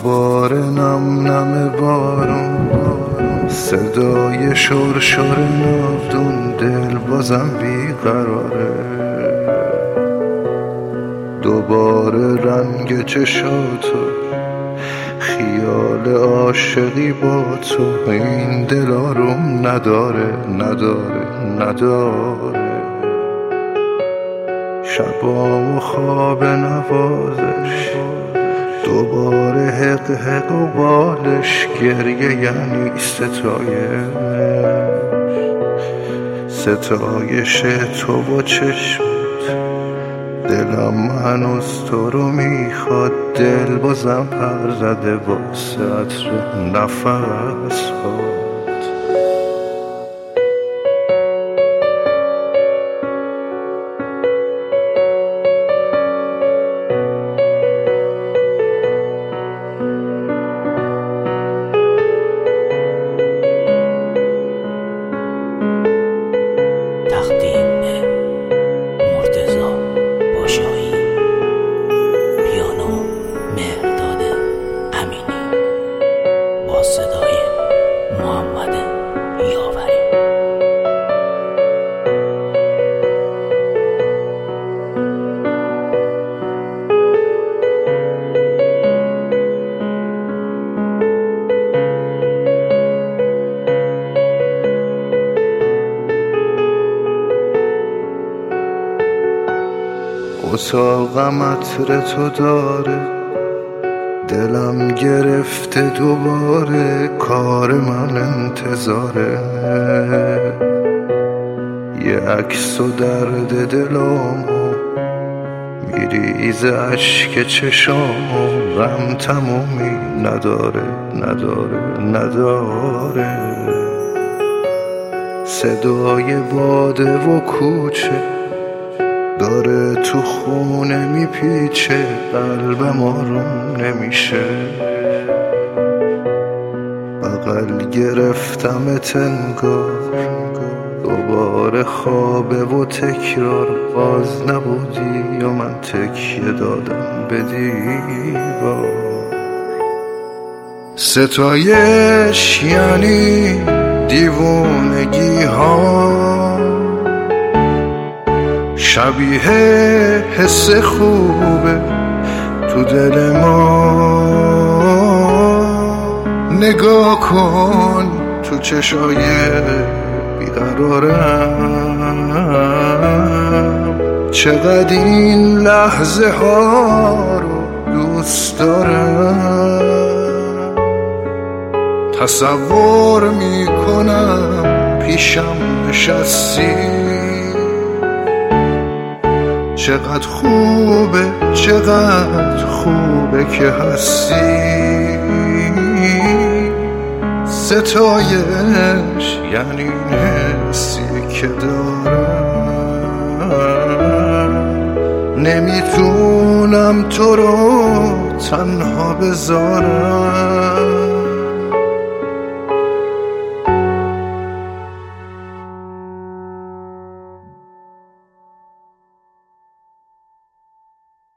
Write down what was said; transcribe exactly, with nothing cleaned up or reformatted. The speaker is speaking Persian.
دوباره نم نم بارون، صدای شور شور ناودون، دل بازم بیقراره. دوباره رنگ چشاتو، خیال عاشقی با تو، این دل آروم نداره نداره نداره. شبام و خواب نوازش، دوباره حق حق و بالش، گریه یعنی ستایش، ستایش تو با چشمت. دلم هنوز تو رو میخواد، دل بازم پر زده واسه عطر نفس ها. اتاقم عطر تو داره، دلم گرفته دوباره، کار من انتظاره. یه عکس و درد دلامو میریزه اشک چشامو، غم تمومی نداره نداره نداره. صدای باده و کوچه داره تو خونه میپیچه، قلبم آروم نمیشه. بغل گرفتم تنگار، دوباره خوابه و تکرار، باز نبودی یا من تکیه دادم به دیوار. ستایش یعنی دیوونگی ها، شبیه حس خوبه تو دل ما. نگاه کن تو چشای بیقرارم، چقدر این لحظه ها رو دوست دارم. تصور میکنم پیشم نشستی، چقدر خوبه چقدر خوبه که هستی. ستایش یعنی حسی که دارم، نمیتونم تو رو تنها بذارم.